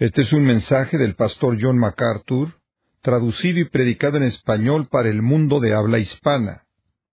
Este es un mensaje del pastor John MacArthur, traducido y predicado en español para el mundo de habla hispana.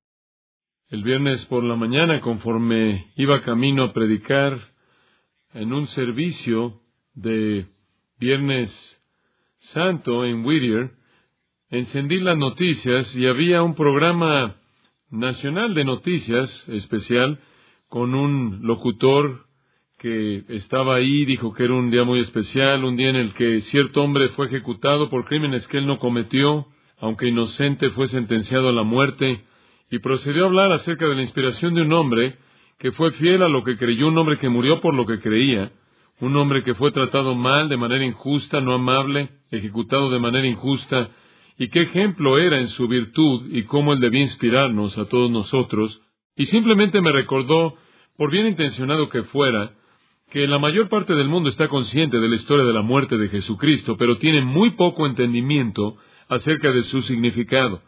El viernes por la mañana, conforme iba camino a predicar en un servicio de Viernes Santo en Whittier, encendí las noticias y había un programa nacional de noticias especial con un locutor que estaba ahí. Dijo que era un día muy especial, un día en el que cierto hombre fue ejecutado por crímenes que él no cometió, aunque inocente fue sentenciado a la muerte, y procedió a hablar acerca de la inspiración de un hombre que fue fiel a lo que creyó, un hombre que murió por lo que creía, un hombre que fue tratado mal, de manera injusta, no amable, ejecutado de manera injusta, y qué ejemplo era en su virtud y cómo él debía inspirarnos a todos nosotros. Y simplemente me recordó, por bien intencionado que fuera, que la mayor parte del mundo está consciente de la historia de la muerte de Jesucristo, pero tiene muy poco entendimiento acerca de su significado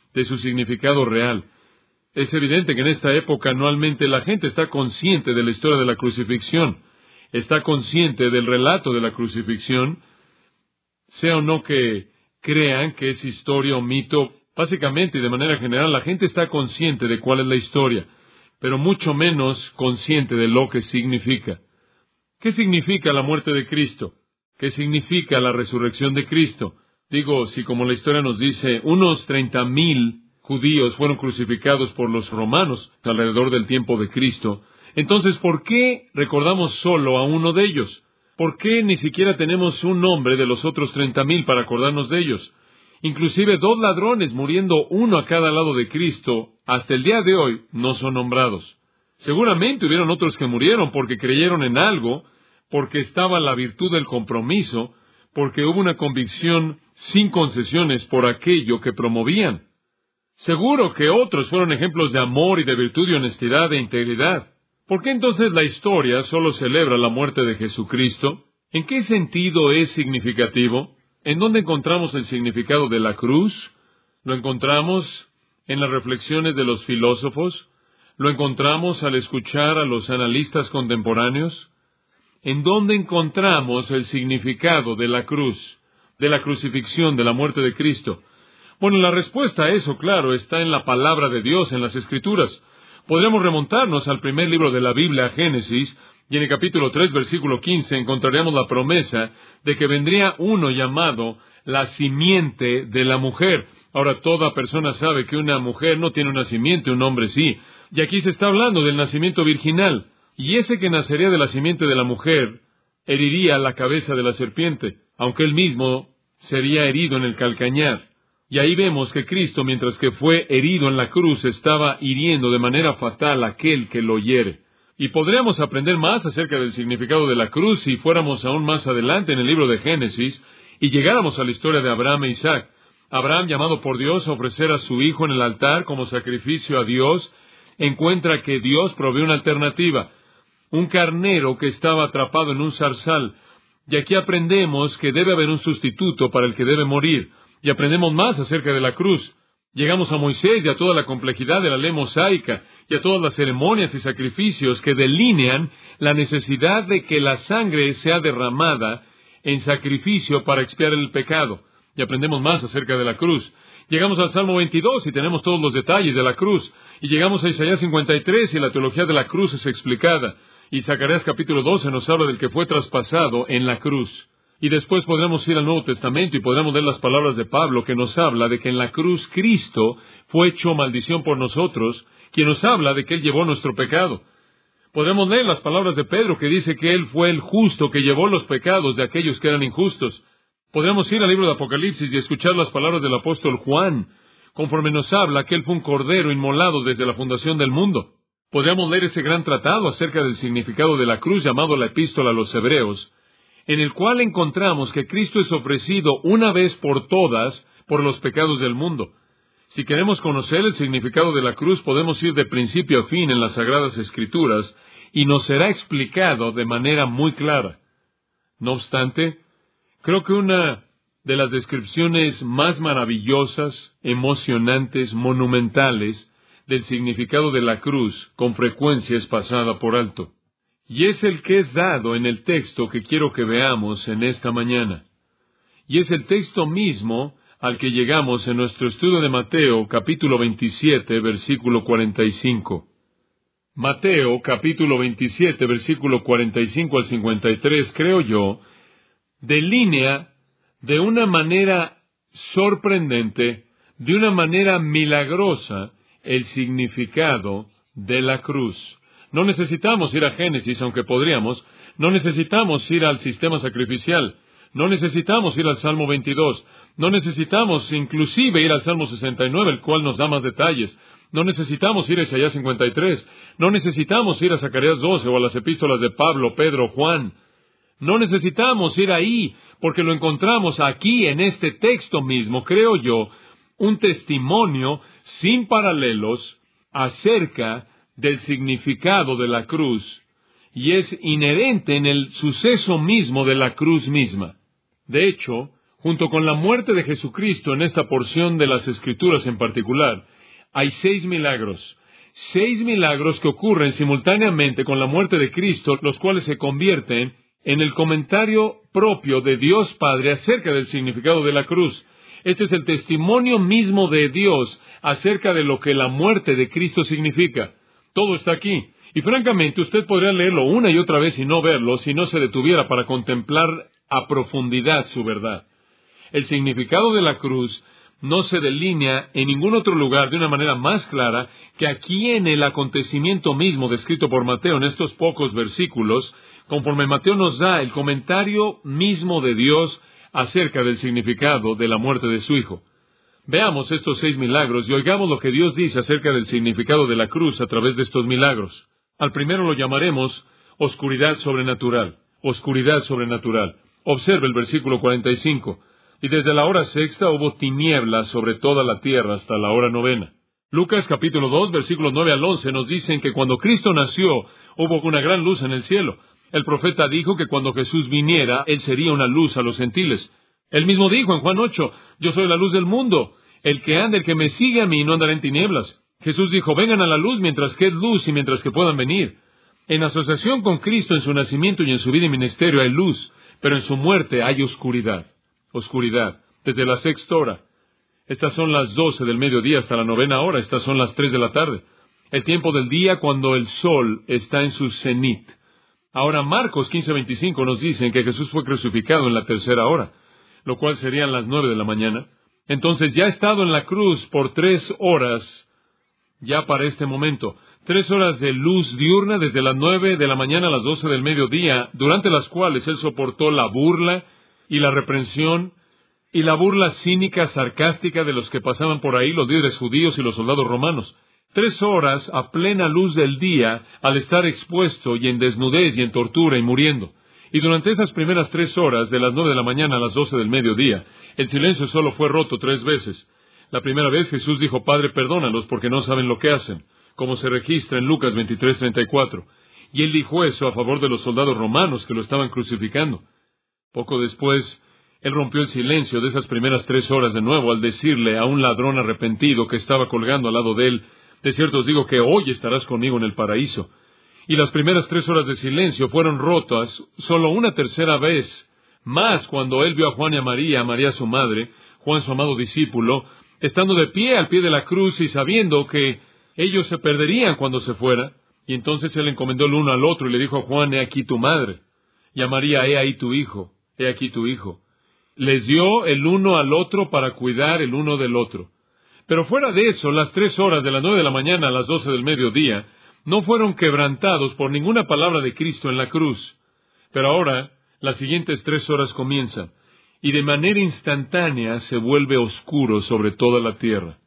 real. Es evidente que en esta época anualmente la gente está consciente de la historia de la crucifixión, está consciente del relato de la crucifixión, sea o no que crean que es historia o mito. Básicamente y de manera general la gente está consciente de cuál es la historia, pero mucho menos consciente de lo que significa. ¿Qué significa la muerte de Cristo? ¿Qué significa la resurrección de Cristo? Digo, si como la historia nos dice, unos 30,000 judíos fueron crucificados por los romanos alrededor del tiempo de Cristo, entonces, ¿por qué recordamos solo a uno de ellos? ¿Por qué ni siquiera tenemos un nombre de los otros 30,000 para acordarnos de ellos? Inclusive 2 ladrones muriendo uno a cada lado de Cristo, hasta el día de hoy, no son nombrados. Seguramente hubieron otros que murieron porque creyeron en algo, porque estaba la virtud del compromiso, porque hubo una convicción sin concesiones por aquello que promovían. Seguro que otros fueron ejemplos de amor y de virtud y honestidad e integridad. ¿Por qué entonces la historia solo celebra la muerte de Jesucristo? ¿En qué sentido es significativo? ¿En dónde encontramos el significado de la cruz? ¿Lo encontramos en las reflexiones de los filósofos? ¿Lo encontramos al escuchar a los analistas contemporáneos? ¿En dónde encontramos el significado de la cruz, de la crucifixión, de la muerte de Cristo? Bueno, la respuesta a eso, claro, está en la palabra de Dios, en las Escrituras. Podríamos remontarnos al primer libro de la Biblia, Génesis, y en el capítulo 3, versículo 15, encontraríamos la promesa de que vendría uno llamado la simiente de la mujer. Ahora, toda persona sabe que una mujer no tiene una simiente, un hombre sí. Y aquí se está hablando del nacimiento virginal. Y ese que nacería de la simiente de la mujer heriría la cabeza de la serpiente, aunque él mismo sería herido en el calcañar. Y ahí vemos que Cristo, mientras que fue herido en la cruz, estaba hiriendo de manera fatal a aquel que lo hiere. Y podríamos aprender más acerca del significado de la cruz si fuéramos aún más adelante en el libro de Génesis y llegáramos a la historia de Abraham e Isaac. Abraham, llamado por Dios a ofrecer a su hijo en el altar como sacrificio a Dios, encuentra que Dios provee una alternativa, un carnero que estaba atrapado en un zarzal. Y aquí aprendemos que debe haber un sustituto para el que debe morir. Y aprendemos más acerca de la cruz. Llegamos a Moisés y a toda la complejidad de la ley mosaica y a todas las ceremonias y sacrificios que delinean la necesidad de que la sangre sea derramada en sacrificio para expiar el pecado. Y aprendemos más acerca de la cruz. Llegamos al Salmo 22 y tenemos todos los detalles de la cruz. Y llegamos a Isaías 53 y la teología de la cruz es explicada. Y Zacarías capítulo 12 nos habla del que fue traspasado en la cruz. Y después podremos ir al Nuevo Testamento y podremos leer las palabras de Pablo que nos habla de que en la cruz Cristo fue hecho maldición por nosotros, quien nos habla de que Él llevó nuestro pecado. Podremos leer las palabras de Pedro que dice que Él fue el justo que llevó los pecados de aquellos que eran injustos. Podremos ir al libro de Apocalipsis y escuchar las palabras del apóstol Juan, conforme nos habla que Él fue un cordero inmolado desde la fundación del mundo. Podríamos leer ese gran tratado acerca del significado de la cruz llamado la Epístola a los Hebreos, en el cual encontramos que Cristo es ofrecido una vez por todas por los pecados del mundo. Si queremos conocer el significado de la cruz, podemos ir de principio a fin en las Sagradas Escrituras y nos será explicado de manera muy clara. No obstante, creo que una de las descripciones más maravillosas, emocionantes, monumentales del significado de la cruz con frecuencia es pasada por alto. Y es el que es dado en el texto que quiero que veamos en esta mañana. Y es el texto mismo al que llegamos en nuestro estudio de Mateo, capítulo 27, versículo 45. Mateo, capítulo 27, versículo 45 al 53, creo yo, delinea de una manera sorprendente, de una manera milagrosa, el significado de la cruz. No necesitamos ir a Génesis, aunque podríamos. No necesitamos ir al sistema sacrificial. No necesitamos ir al Salmo 22. No necesitamos inclusive ir al Salmo 69, el cual nos da más detalles. No necesitamos ir a Isaías 53. No necesitamos ir a Zacarías 12 o a las epístolas de Pablo, Pedro, Juan. No necesitamos ir ahí, porque lo encontramos aquí en este texto mismo, creo yo, un testimonio sin paralelos acerca del significado de la cruz, y es inherente en el suceso mismo de la cruz misma. De hecho, junto con la muerte de Jesucristo en esta porción de las Escrituras en particular, hay 6 milagros. 6 milagros que ocurren simultáneamente con la muerte de Cristo, los cuales se convierten en el comentario propio de Dios Padre acerca del significado de la cruz. Este es el testimonio mismo de Dios acerca de lo que la muerte de Cristo significa. Todo está aquí. Y francamente, usted podría leerlo una y otra vez y no verlo si no se detuviera para contemplar a profundidad su verdad. El significado de la cruz no se delinea en ningún otro lugar de una manera más clara que aquí en el acontecimiento mismo descrito por Mateo en estos pocos versículos, conforme Mateo nos da el comentario mismo de Dios acerca del significado de la muerte de su Hijo. Veamos estos 6 milagros y oigamos lo que Dios dice acerca del significado de la cruz a través de estos milagros. Al primero lo llamaremos oscuridad sobrenatural. Oscuridad sobrenatural. Observe el versículo 45. Y desde la hora 6 hubo tinieblas sobre toda la tierra hasta la hora 9. Lucas capítulo 2, versículos 9 al 11 nos dicen que cuando Cristo nació hubo una gran luz en el cielo. El profeta dijo que cuando Jesús viniera, Él sería una luz a los gentiles. Él mismo dijo en Juan 8, yo soy la luz del mundo. El que anda, el que me sigue a mí, no andará en tinieblas. Jesús dijo, vengan a la luz mientras que es luz y mientras que puedan venir. En asociación con Cristo en su nacimiento y en su vida y ministerio hay luz, pero en su muerte hay oscuridad. Oscuridad, desde la 6ª hora. Estas son las 12 del mediodía hasta la 9ª hora. Estas son las 3 de la tarde. El tiempo del día cuando el sol está en su cenit. Ahora Marcos 15:25 nos dicen que Jesús fue crucificado en la 3ª hora, lo cual serían las 9 de la mañana. Entonces ya ha estado en la cruz por 3 horas, ya para este momento. 3 horas de luz diurna desde las 9 de la mañana a las 12 del mediodía, durante las cuales Él soportó la burla y la reprensión y la burla cínica, sarcástica de los que pasaban por ahí, los líderes judíos y los soldados romanos. 3 horas a plena luz del día al estar expuesto y en desnudez y en tortura y muriendo. Y durante esas primeras 3 horas, de las 9 de la mañana a las 12 del mediodía, el silencio solo fue roto 3 veces. La primera vez Jesús dijo, Padre, perdónalos porque no saben lo que hacen, como se registra en Lucas 23:34. Y Él dijo eso a favor de los soldados romanos que lo estaban crucificando. Poco después, Él rompió el silencio de esas primeras 3 horas de nuevo al decirle a un ladrón arrepentido que estaba colgando al lado de Él, de cierto os digo que hoy estarás conmigo en el paraíso. Y las primeras 3 horas de silencio fueron rotas solo una tercera vez, más cuando Él vio a Juan y a María su madre, Juan su amado discípulo, estando de pie al pie de la cruz y sabiendo que ellos se perderían cuando se fuera. Y entonces Él encomendó el uno al otro y le dijo a Juan, he aquí tu madre, y a María, he ahí tu hijo, he aquí tu hijo. Les dio el uno al otro para cuidar el uno del otro. Pero fuera de eso, las 3 horas de las 9 de la mañana a las 12 del mediodía no fueron quebrantados por ninguna palabra de Cristo en la cruz. Pero ahora, las siguientes 3 horas comienzan, y de manera instantánea se vuelve oscuro sobre toda la tierra.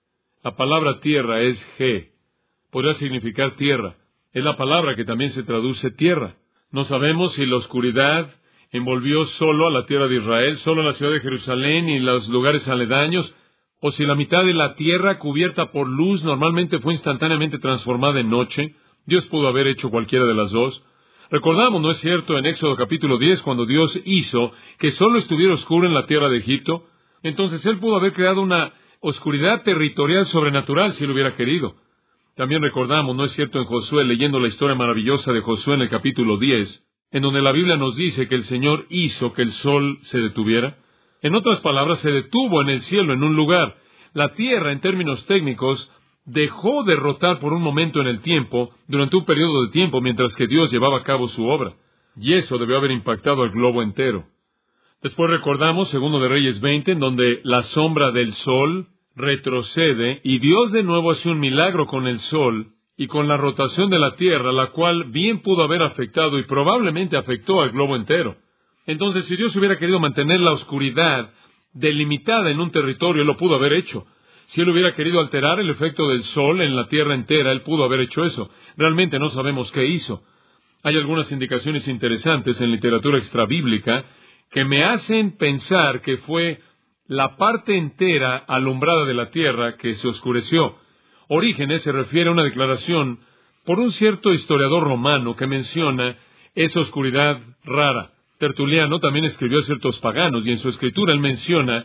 La palabra tierra es G. Podría significar tierra. Es la palabra que también se traduce tierra. No sabemos si la oscuridad envolvió solo a la tierra de Israel, solo a la ciudad de Jerusalén y los lugares aledaños, o si la mitad de la tierra cubierta por luz normalmente fue instantáneamente transformada en noche. Dios pudo haber hecho cualquiera de las dos. Recordamos, ¿no es cierto?, en Éxodo capítulo 10, cuando Dios hizo que solo estuviera oscuro en la tierra de Egipto. Entonces Él pudo haber creado una oscuridad territorial sobrenatural si Él hubiera querido. También recordamos, ¿no es cierto?, en Josué, leyendo la historia maravillosa de Josué en el capítulo 10, en donde la Biblia nos dice que el Señor hizo que el sol se detuviera. En otras palabras, se detuvo en el cielo en un lugar. La tierra, en términos técnicos, dejó de rotar por un momento en el tiempo, durante un periodo de tiempo, mientras que Dios llevaba a cabo su obra. Y eso debió haber impactado al globo entero. Después recordamos, segundo de Reyes 20, en donde la sombra del sol retrocede, y Dios de nuevo hace un milagro con el sol y con la rotación de la tierra, la cual bien pudo haber afectado y probablemente afectó al globo entero. Entonces, si Dios hubiera querido mantener la oscuridad delimitada en un territorio, Él lo pudo haber hecho. Si Él hubiera querido alterar el efecto del sol en la tierra entera, Él pudo haber hecho eso. Realmente no sabemos qué hizo. Hay algunas indicaciones interesantes en literatura extrabíblica que me hacen pensar que fue la parte entera alumbrada de la tierra que se oscureció. Orígenes se refiere a una declaración por un cierto historiador romano que menciona esa oscuridad rara. Tertuliano también escribió a ciertos paganos, y en su escritura él menciona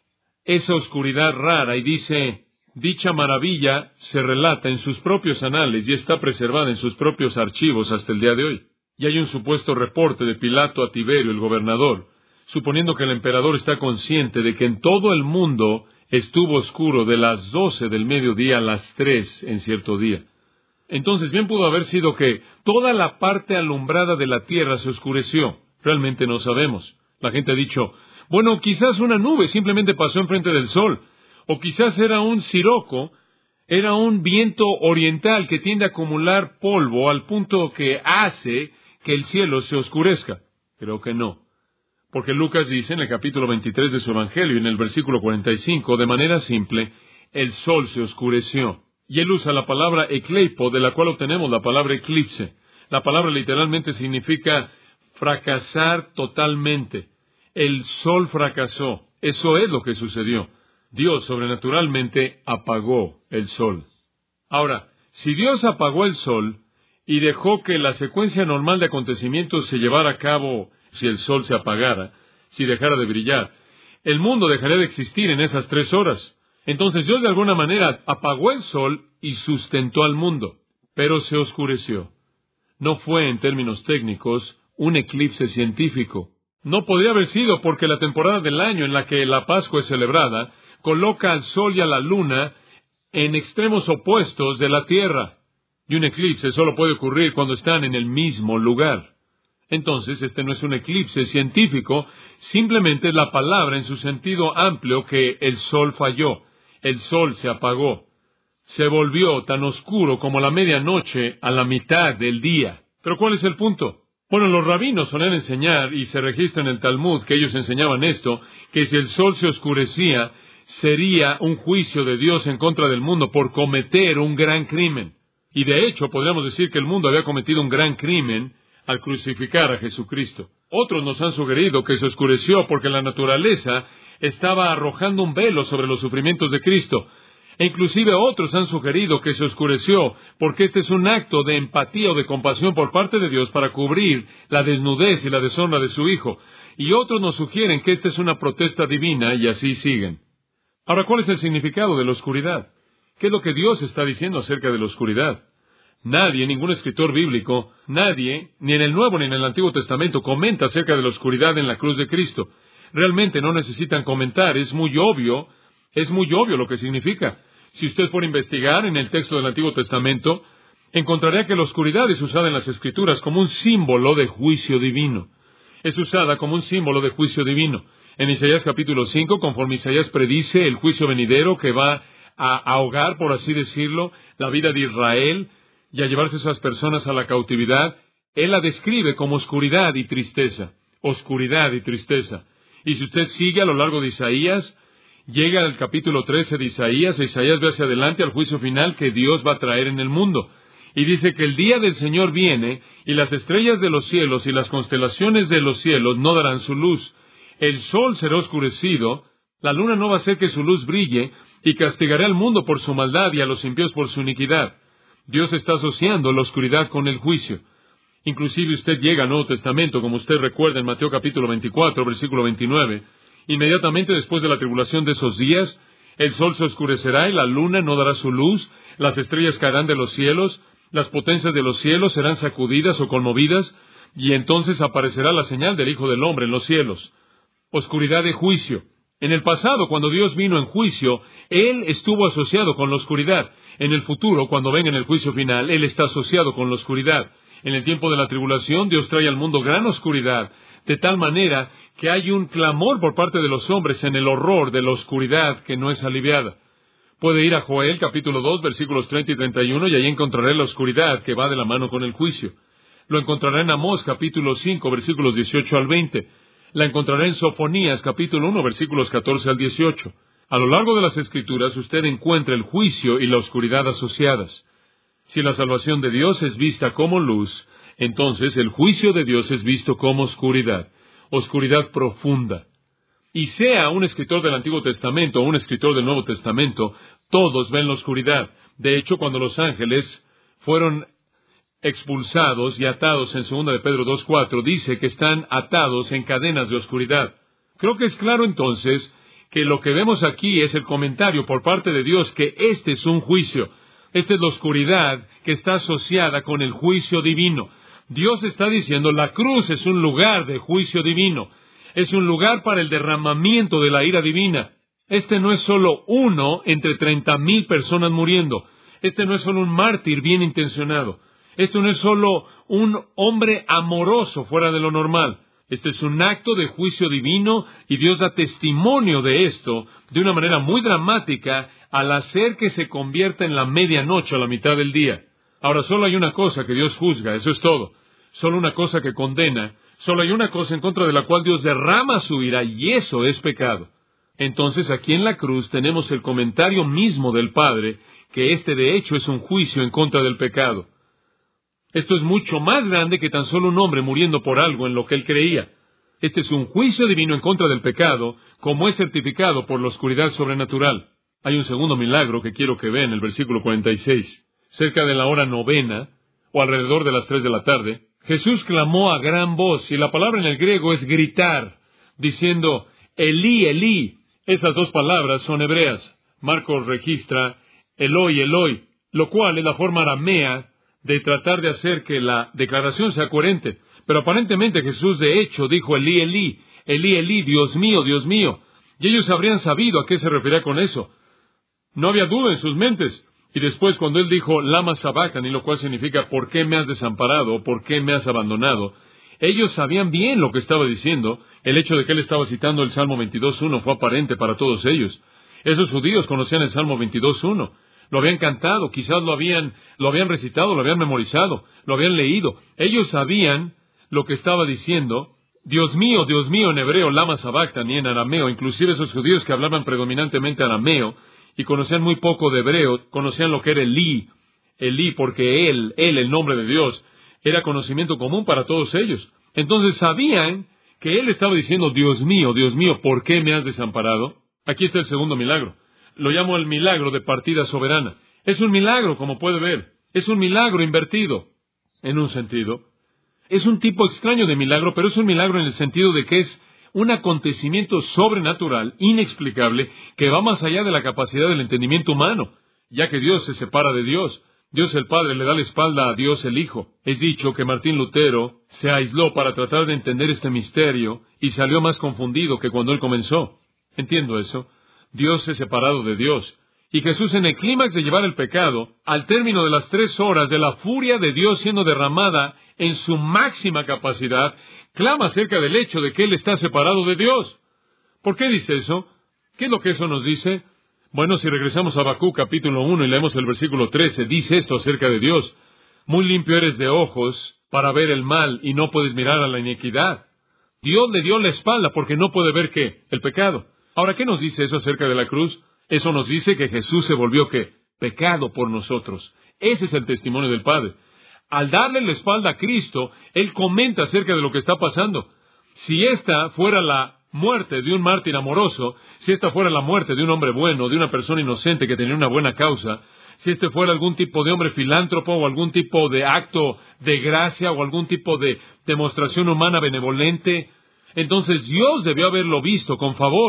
esa oscuridad rara y dice: dicha maravilla se relata en sus propios anales y está preservada en sus propios archivos hasta el día de hoy. Y hay un supuesto reporte de Pilato a Tiberio, el gobernador, suponiendo que el emperador está consciente de que en todo el mundo estuvo oscuro de las 12 del mediodía a las 3 en cierto día. Entonces bien pudo haber sido que toda la parte alumbrada de la tierra se oscureció. Realmente no sabemos. La gente ha dicho: bueno, quizás una nube simplemente pasó enfrente del sol, o quizás era un siroco, era un viento oriental que tiende a acumular polvo al punto que hace que el cielo se oscurezca. Creo que no. Porque Lucas dice en el capítulo 23 de su Evangelio, en el versículo 45, de manera simple, el sol se oscureció. Y él usa la palabra ecleipo, de la cual obtenemos la palabra eclipse. La palabra literalmente significa fracasar totalmente. El sol fracasó. Eso es lo que sucedió. Dios sobrenaturalmente apagó el sol. Ahora, si Dios apagó el sol y dejó que la secuencia normal de acontecimientos se llevara a cabo, si el sol se apagara, si dejara de brillar, el mundo dejaría de existir en esas 3 horas. Entonces Dios de alguna manera apagó el sol y sustentó al mundo, pero se oscureció. No fue, en términos técnicos, un eclipse científico. No podría haber sido, porque la temporada del año en la que la Pascua es celebrada coloca al sol y a la luna en extremos opuestos de la tierra. Y un eclipse solo puede ocurrir cuando están en el mismo lugar. Entonces, este no es un eclipse científico, simplemente es la palabra en su sentido amplio que el sol falló. El sol se apagó. Se volvió tan oscuro como la medianoche a la mitad del día. ¿Pero cuál es el punto? Bueno, los rabinos solían enseñar, y se registra en el Talmud que ellos enseñaban esto, que si el sol se oscurecía, sería un juicio de Dios en contra del mundo por cometer un gran crimen. Y de hecho, podríamos decir que el mundo había cometido un gran crimen al crucificar a Jesucristo. Otros nos han sugerido que se oscureció porque la naturaleza estaba arrojando un velo sobre los sufrimientos de Cristo. E inclusive otros han sugerido que se oscureció porque este es un acto de empatía o de compasión por parte de Dios para cubrir la desnudez y la deshonra de su Hijo. Y otros nos sugieren que esta es una protesta divina, y así siguen. Ahora, ¿cuál es el significado de la oscuridad? ¿Qué es lo que Dios está diciendo acerca de la oscuridad? Nadie, ningún escritor bíblico, nadie, ni en el Nuevo ni en el Antiguo Testamento, comenta acerca de la oscuridad en la cruz de Cristo. Realmente no necesitan comentar, es muy obvio lo que significa. Si usted fuera a investigar en el texto del Antiguo Testamento, encontraría que la oscuridad es usada en las Escrituras como un símbolo de juicio divino. Es usada como un símbolo de juicio divino. En Isaías capítulo 5, conforme Isaías predice el juicio venidero que va a ahogar, por así decirlo, la vida de Israel y a llevarse esas personas a la cautividad, él la describe como oscuridad y tristeza. Oscuridad y tristeza. Y si usted sigue a lo largo de Isaías, llega al capítulo 13 de Isaías, e Isaías ve hacia adelante al juicio final que Dios va a traer en el mundo. Y dice que el día del Señor viene, y las estrellas de los cielos y las constelaciones de los cielos no darán su luz. El sol será oscurecido, la luna no va a hacer que su luz brille, y castigará al mundo por su maldad y a los impíos por su iniquidad. Dios está asociando la oscuridad con el juicio. Inclusive usted llega al Nuevo Testamento, como usted recuerda en Mateo capítulo 24, versículo 29, inmediatamente después de la tribulación de esos días, El sol se oscurecerá y la luna no dará su luz, las estrellas caerán de los cielos, las potencias de los cielos serán sacudidas o conmovidas, y entonces aparecerá la señal del Hijo del Hombre en los cielos. Oscuridad de juicio. En el pasado, cuando Dios vino en juicio, Él estuvo asociado con la oscuridad. En el futuro, cuando venga en el juicio final, Él está asociado con la oscuridad. En el tiempo de la tribulación, Dios trae al mundo gran oscuridad, de tal manera que hay un clamor por parte de los hombres en el horror de la oscuridad que no es aliviada. Puede ir a Joel capítulo 2, versículos 30 y 31, y ahí encontraré la oscuridad que va de la mano con el juicio. Lo encontrará en Amós capítulo 5, versículos 18 al 20. La encontrará en Sofonías capítulo 1, versículos 14 al 18. A lo largo de las Escrituras usted encuentra el juicio y la oscuridad asociadas. Si la salvación de Dios es vista como luz, entonces el juicio de Dios es visto como oscuridad, oscuridad profunda. Y sea un escritor del Antiguo Testamento o un escritor del Nuevo Testamento, todos ven la oscuridad. De hecho, cuando los ángeles fueron expulsados y atados en 2 de Pedro 2:4, dice que están atados en cadenas de oscuridad. Creo que es claro entonces que lo que vemos aquí es el comentario por parte de Dios que este es un juicio. Esta es la oscuridad que está asociada con el juicio divino. Dios está diciendo, la cruz es un lugar de juicio divino. Es un lugar para el derramamiento de la ira divina. Este no es solo uno entre 30,000 personas muriendo. Este no es solo un mártir bien intencionado. Esto no es solo un hombre amoroso fuera de lo normal. Este es un acto de juicio divino y Dios da testimonio de esto de una manera muy dramática al hacer que se convierta en la medianoche a la mitad del día. Ahora, solo hay una cosa que Dios juzga, eso es todo. Solo una cosa que condena. Solo hay una cosa en contra de la cual Dios derrama su ira, y eso es pecado. Entonces, aquí en la cruz tenemos el comentario mismo del Padre, que este de hecho es un juicio en contra del pecado. Esto es mucho más grande que tan solo un hombre muriendo por algo en lo que él creía. Este es un juicio divino en contra del pecado, como es certificado por la oscuridad sobrenatural. Hay un segundo milagro que quiero que vean en el versículo 46. Cerca de la hora 9, o alrededor de las 3 de la tarde, Jesús clamó a gran voz, y la palabra en el griego es gritar, diciendo, Elí, Elí. Esas dos palabras son hebreas. Marcos registra Eloi, Eloi, lo cual es la forma aramea de tratar de hacer que la declaración sea coherente. Pero aparentemente Jesús de hecho dijo Elí, Elí, Elí, Elí, Dios mío, Dios mío. Y ellos habrían sabido a qué se refería con eso. No había duda en sus mentes. Y después cuando él dijo Lama Sabactani, lo cual significa ¿por qué me has desamparado? O ¿por qué me has abandonado? Ellos sabían bien lo que estaba diciendo. El hecho de que él estaba citando el Salmo 22.1 fue aparente para todos ellos. Esos judíos conocían el Salmo 22.1. Lo habían cantado, quizás lo habían recitado, lo habían memorizado, lo habían leído. Ellos sabían lo que estaba diciendo. Dios mío en hebreo, Lama Sabactani, en arameo. Inclusive esos judíos que hablaban predominantemente arameo y conocían muy poco de hebreo, conocían lo que era Elí, porque él, el nombre de Dios, era conocimiento común para todos ellos. Entonces sabían que él estaba diciendo, Dios mío, ¿por qué me has desamparado? Aquí está el segundo milagro. Lo llamo el milagro de partida soberana. Es un milagro, como puede ver. Es un milagro invertido, en un sentido. Es un tipo extraño de milagro, pero es un milagro en el sentido de que es un acontecimiento sobrenatural, inexplicable, que va más allá de la capacidad del entendimiento humano, ya que Dios se separa de Dios. Dios el Padre le da la espalda a Dios el Hijo. Es dicho que Martín Lutero se aisló para tratar de entender este misterio y salió más confundido que cuando él comenzó. Entiendo eso. Dios es separado de Dios. Y Jesús, en el clímax de llevar el pecado, al término de las 3 horas de la furia de Dios siendo derramada en su máxima capacidad, clama acerca del hecho de que Él está separado de Dios. ¿Por qué dice eso? ¿Qué es lo que eso nos dice? Bueno, si regresamos a Habacuc capítulo 1 y leemos el versículo 13, dice esto acerca de Dios. Muy limpio eres de ojos para ver el mal y no puedes mirar a la iniquidad. Dios le dio la espalda porque no puede ver ¿qué? El pecado. Ahora, ¿qué nos dice eso acerca de la cruz? Eso nos dice que Jesús se volvió ¿qué? Pecado por nosotros. Ese es el testimonio del Padre. Al darle la espalda a Cristo, Él comenta acerca de lo que está pasando. Si esta fuera la muerte de un mártir amoroso, si esta fuera la muerte de un hombre bueno, de una persona inocente que tenía una buena causa, si este fuera algún tipo de hombre filántropo o algún tipo de acto de gracia o algún tipo de demostración humana benevolente, entonces Dios debió haberlo visto con favor.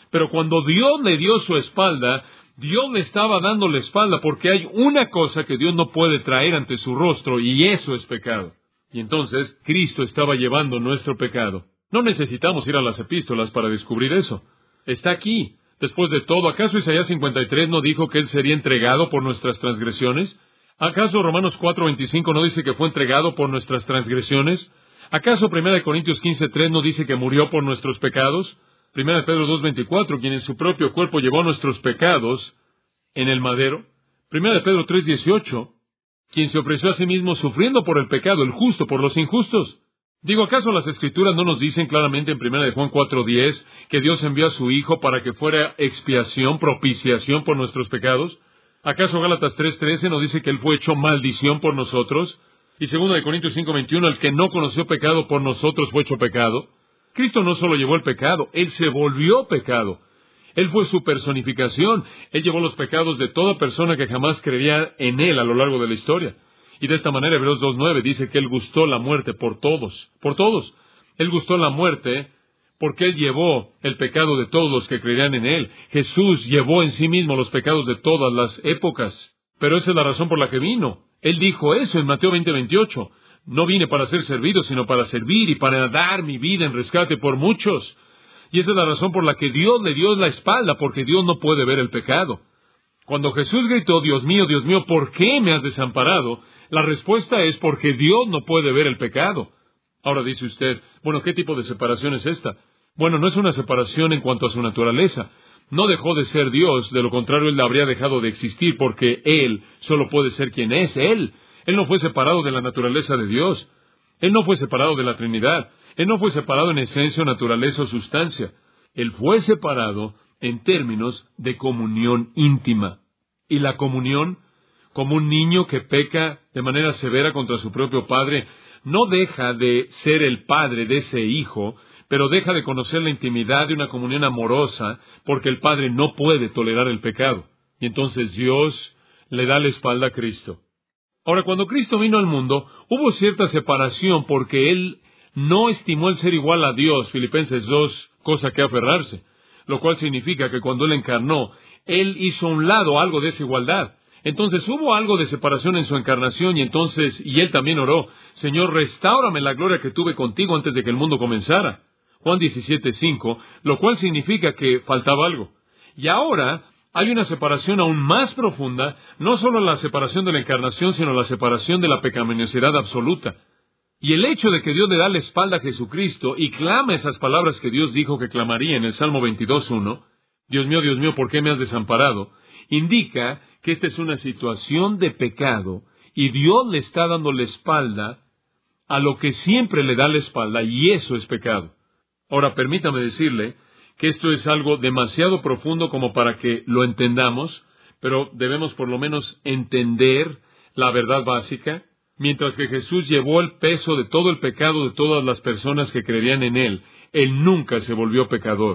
Pero cuando Dios le dio su espalda, Dios le estaba dando la espalda porque hay una cosa que Dios no puede traer ante su rostro, y eso es pecado. Y entonces, Cristo estaba llevando nuestro pecado. No necesitamos ir a las epístolas para descubrir eso. Está aquí. Después de todo, ¿acaso Isaías 53 no dijo que Él sería entregado por nuestras transgresiones? ¿Acaso Romanos 4:25 no dice que fue entregado por nuestras transgresiones? ¿Acaso 1 Corintios 15:3 no dice que murió por nuestros pecados? 1 Pedro 2:24, quien en su propio cuerpo llevó nuestros pecados en el madero. 1 Pedro 3:18, quien se ofreció a sí mismo sufriendo por el pecado, el justo por los injustos. Digo, ¿acaso las Escrituras no nos dicen claramente en 1 de Juan 4:10 que Dios envió a su Hijo para que fuera expiación, propiciación por nuestros pecados? ¿Acaso Gálatas 3:13 nos dice que Él fue hecho maldición por nosotros? Y 2 de Corintios 5:21, el que no conoció pecado por nosotros fue hecho pecado. Cristo no solo llevó el pecado, Él se volvió pecado. Él fue su personificación. Él llevó los pecados de toda persona que jamás creería en Él a lo largo de la historia. Y de esta manera Hebreos 2:9 dice que Él gustó la muerte por todos. Por todos. Él gustó la muerte porque Él llevó el pecado de todos los que creerían en Él. Jesús llevó en sí mismo los pecados de todas las épocas. Pero esa es la razón por la que vino. Él dijo eso en Mateo 20:28. No vine para ser servido, sino para servir y para dar mi vida en rescate por muchos. Y esa es la razón por la que Dios le dio la espalda, porque Dios no puede ver el pecado. Cuando Jesús gritó, Dios mío, ¿por qué me has desamparado?, la respuesta es porque Dios no puede ver el pecado. Ahora dice usted, bueno, ¿qué tipo de separación es esta? Bueno, no es una separación en cuanto a su naturaleza. No dejó de ser Dios, de lo contrario Él habría dejado de existir, porque Él solo puede ser quien es Él. Él no fue separado de la naturaleza de Dios. Él no fue separado de la Trinidad. Él no fue separado en esencia, naturaleza o sustancia. Él fue separado en términos de comunión íntima. Y la comunión, como un niño que peca de manera severa contra su propio padre, no deja de ser el padre de ese hijo, pero deja de conocer la intimidad de una comunión amorosa, porque el padre no puede tolerar el pecado. Y entonces Dios le da la espalda a Cristo. Ahora, cuando Cristo vino al mundo, hubo cierta separación porque Él no estimó el ser igual a Dios, Filipenses 2, cosa que aferrarse, lo cual significa que cuando Él encarnó, Él hizo a un lado algo de esa igualdad. Entonces hubo algo de separación en su encarnación, y Él también oró, Señor, restáurame la gloria que tuve contigo antes de que el mundo comenzara. Juan 17:5, lo cual significa que faltaba algo. Y ahora hay una separación aún más profunda, no solo la separación de la encarnación, sino la separación de la pecaminosidad absoluta. Y el hecho de que Dios le da la espalda a Jesucristo y clama esas palabras que Dios dijo que clamaría en el Salmo 22:1, Dios mío, ¿por qué me has desamparado?, indica que esta es una situación de pecado y Dios le está dando la espalda a lo que siempre le da la espalda, y eso es pecado. Ahora, permítame decirle que esto es algo demasiado profundo como para que lo entendamos, pero debemos por lo menos entender la verdad básica. Mientras que Jesús llevó el peso de todo el pecado de todas las personas que creerían en Él, Él nunca se volvió pecador.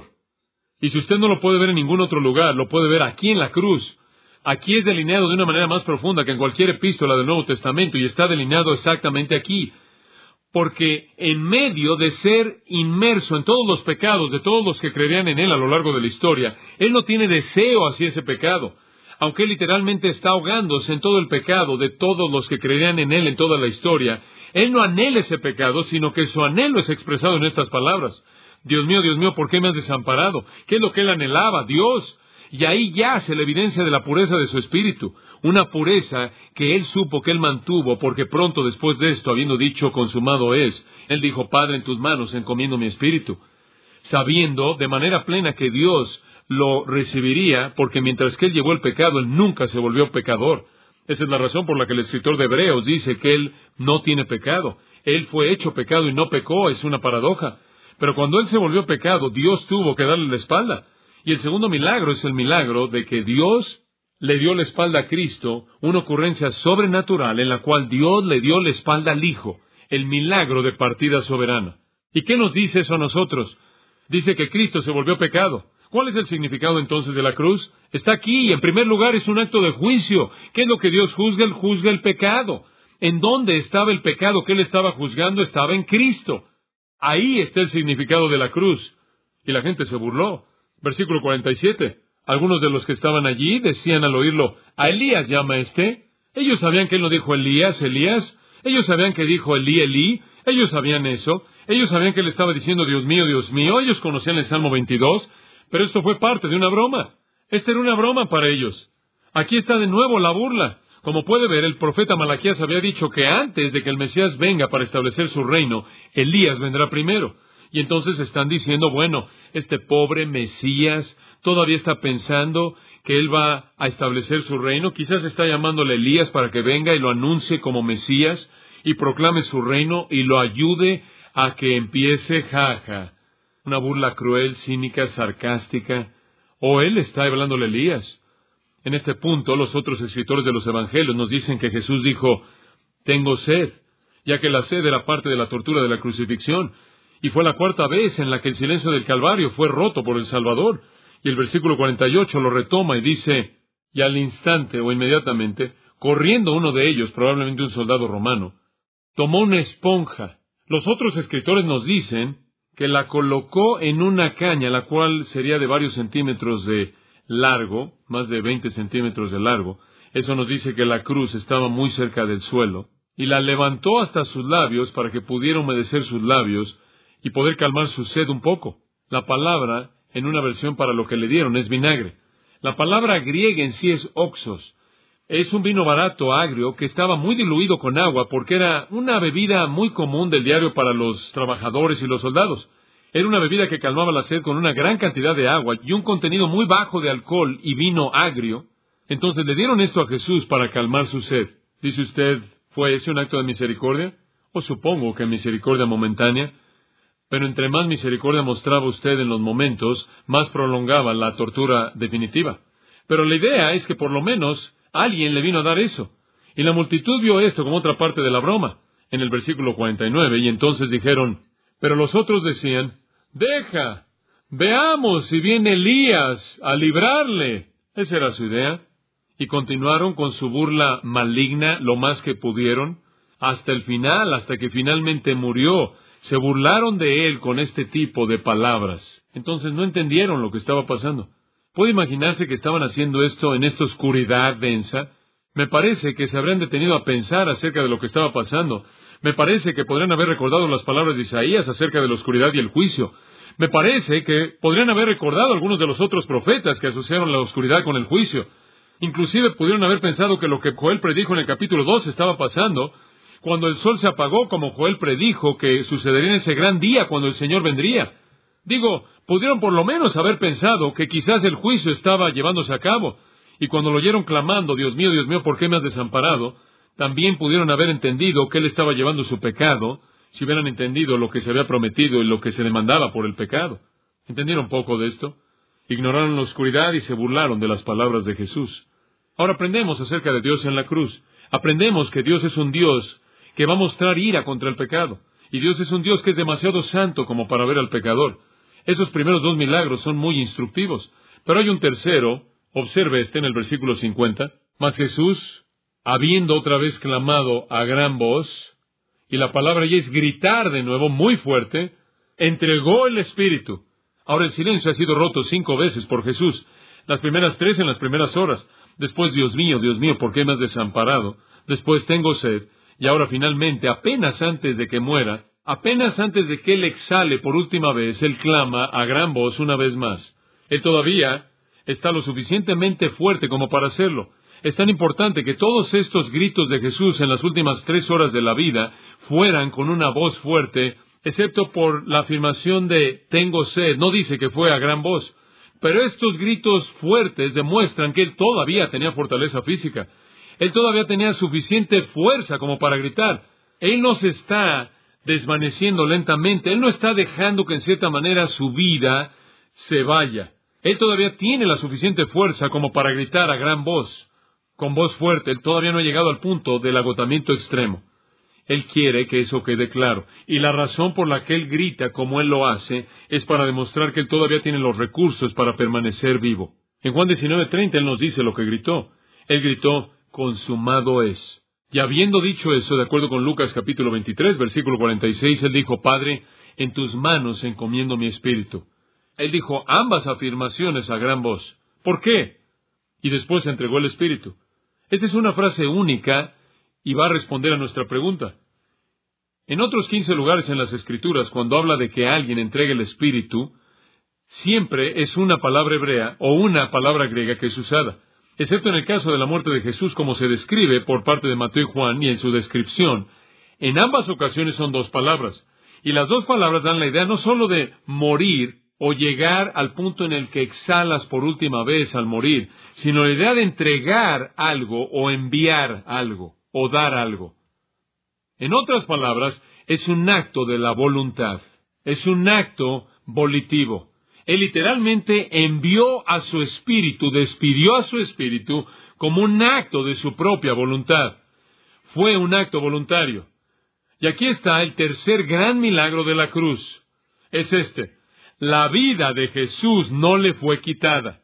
Y si usted no lo puede ver en ningún otro lugar, lo puede ver aquí en la cruz. Aquí es delineado de una manera más profunda que en cualquier epístola del Nuevo Testamento, y está delineado exactamente aquí. Porque en medio de ser inmerso en todos los pecados de todos los que creerían en Él a lo largo de la historia, Él no tiene deseo hacia ese pecado. Aunque Él literalmente está ahogándose en todo el pecado de todos los que creerían en Él en toda la historia, Él no anhela ese pecado, sino que su anhelo es expresado en estas palabras. Dios mío, ¿por qué me has desamparado? ¿Qué es lo que Él anhelaba? Dios. Y ahí yace la evidencia de la pureza de su espíritu, una pureza que Él supo que Él mantuvo, porque pronto después de esto, habiendo dicho consumado es, Él dijo, Padre, en tus manos encomiendo mi espíritu, sabiendo de manera plena que Dios lo recibiría, porque mientras que Él llevó el pecado, Él nunca se volvió pecador. Esa es la razón por la que el escritor de Hebreos dice que Él no tiene pecado. Él fue hecho pecado y no pecó, es una paradoja. Pero cuando Él se volvió pecado, Dios tuvo que darle la espalda. Y el segundo milagro es el milagro de que Dios le dio la espalda a Cristo, una ocurrencia sobrenatural en la cual Dios le dio la espalda al Hijo, el milagro de partida soberana. ¿Y qué nos dice eso a nosotros? Dice que Cristo se volvió pecado. ¿Cuál es el significado entonces de la cruz? Está aquí, y en primer lugar es un acto de juicio. ¿Qué es lo que Dios juzga? Él juzga el pecado. ¿En dónde estaba el pecado que Él estaba juzgando? Estaba en Cristo. Ahí está el significado de la cruz. Y la gente se burló. Versículo 47. Algunos de los que estaban allí decían al oírlo, ¿a Elías llama este? Ellos sabían que él no dijo Elías, Elías. Ellos sabían que dijo Elí, Elí. Ellos sabían eso. Ellos sabían que él estaba diciendo Dios mío, Dios mío. Ellos conocían el Salmo 22. Pero esto fue parte de una broma. Esta era una broma para ellos. Aquí está de nuevo la burla. Como puede ver, el profeta Malaquías había dicho que antes de que el Mesías venga para establecer su reino, Elías vendrá primero. Y entonces están diciendo, bueno, este pobre Mesías todavía está pensando que él va a establecer su reino. Quizás está llamándole a Elías para que venga y lo anuncie como Mesías y proclame su reino y lo ayude a que empiece jaja. Una burla cruel, cínica, sarcástica. O él está hablándole a Elías. En este punto, los otros escritores de los Evangelios nos dicen que Jesús dijo, tengo sed, ya que la sed era parte de la tortura de la crucifixión, y fue la cuarta vez en la que el silencio del Calvario fue roto por el Salvador. Y el versículo 48 lo retoma y dice, y al instante o inmediatamente, corriendo uno de ellos, probablemente un soldado romano, tomó una esponja. Los otros escritores nos dicen que la colocó en una caña, la cual sería de varios centímetros de largo, más de 20 centímetros de largo. Eso nos dice que la cruz estaba muy cerca del suelo, y la levantó hasta sus labios para que pudiera humedecer sus labios y poder calmar su sed un poco. La palabra, en una versión para lo que le dieron, es vinagre. La palabra griega en sí es oxos. Es un vino barato, agrio, que estaba muy diluido con agua porque era una bebida muy común del diario para los trabajadores y los soldados. Era una bebida que calmaba la sed con una gran cantidad de agua y un contenido muy bajo de alcohol y vino agrio. Entonces le dieron esto a Jesús para calmar su sed. Dice usted, ¿fue ese un acto de misericordia? O supongo que misericordia momentánea. Pero entre más misericordia mostraba usted en los momentos, más prolongaba la tortura definitiva. Pero la idea es que por lo menos alguien le vino a dar eso. Y la multitud vio esto como otra parte de la broma, en el versículo 49, y entonces dijeron, pero los otros decían, deja, veamos si viene Elías a librarle. Esa era su idea. Y continuaron con su burla maligna lo más que pudieron, hasta el final, hasta que finalmente murió. Se burlaron de él con este tipo de palabras. Entonces no entendieron lo que estaba pasando. ¿Puede imaginarse que estaban haciendo esto en esta oscuridad densa? Me parece que se habrían detenido a pensar acerca de lo que estaba pasando. Me parece que podrían haber recordado las palabras de Isaías acerca de la oscuridad y el juicio. Me parece que podrían haber recordado algunos de los otros profetas que asociaron la oscuridad con el juicio. Inclusive pudieron haber pensado que lo que Joel predijo en el capítulo 2 estaba pasando, cuando el sol se apagó, como Joel predijo que sucedería en ese gran día cuando el Señor vendría. Digo, pudieron por lo menos haber pensado que quizás el juicio estaba llevándose a cabo, y cuando lo oyeron clamando, Dios mío, ¿por qué me has desamparado?, también pudieron haber entendido que Él estaba llevando su pecado, si hubieran entendido lo que se había prometido y lo que se demandaba por el pecado. ¿Entendieron poco de esto? Ignoraron la oscuridad y se burlaron de las palabras de Jesús. Ahora aprendemos acerca de Dios en la cruz. Aprendemos que Dios es un Dios que va a mostrar ira contra el pecado. Y Dios es un Dios que es demasiado santo como para ver al pecador. Esos primeros dos milagros son muy instructivos. Pero hay un tercero, observe este en el versículo 50. Mas Jesús, habiendo otra vez clamado a gran voz, y la palabra ya es gritar de nuevo muy fuerte, entregó el Espíritu. Ahora el silencio ha sido roto 5 veces por Jesús. Las primeras 3 en las primeras horas. Después, Dios mío, ¿por qué me has desamparado? Después, tengo sed. Y ahora finalmente, apenas antes de que muera, apenas antes de que Él exhale por última vez, Él clama a gran voz una vez más. Él todavía está lo suficientemente fuerte como para hacerlo. Es tan importante que todos estos gritos de Jesús en las últimas 3 horas de la vida fueran con una voz fuerte, excepto por la afirmación de tengo sed. No dice que fue a gran voz. Pero estos gritos fuertes demuestran que Él todavía tenía fortaleza física. Él todavía tenía suficiente fuerza como para gritar. Él no se está desvaneciendo lentamente. Él no está dejando que en cierta manera su vida se vaya. Él todavía tiene la suficiente fuerza como para gritar a gran voz. Con voz fuerte, Él todavía no ha llegado al punto del agotamiento extremo. Él quiere que eso quede claro. Y la razón por la que Él grita como Él lo hace es para demostrar que Él todavía tiene los recursos para permanecer vivo. En Juan 19:30 Él nos dice lo que gritó. Él gritó, consumado es. Y habiendo dicho eso, de acuerdo con Lucas capítulo 23, versículo 46, Él dijo, Padre, en tus manos encomiendo mi espíritu. Él dijo ambas afirmaciones a gran voz. ¿Por qué? Y después entregó el Espíritu. Esta es una frase única y va a responder a nuestra pregunta. En otros 15 lugares en las Escrituras, cuando habla de que alguien entregue el Espíritu, siempre es una palabra hebrea o una palabra griega que es usada, excepto en el caso de la muerte de Jesús, como se describe por parte de Mateo y Juan, y en su descripción. En ambas ocasiones son dos palabras, y las dos palabras dan la idea no solo de morir o llegar al punto en el que exhalas por última vez al morir, sino la idea de entregar algo o enviar algo o dar algo. En otras palabras, es un acto de la voluntad, es un acto volitivo. Él literalmente envió a su espíritu, despidió a su espíritu como un acto de su propia voluntad. Fue un acto voluntario. Y aquí está el tercer gran milagro de la cruz. Es este: la vida de Jesús no le fue quitada.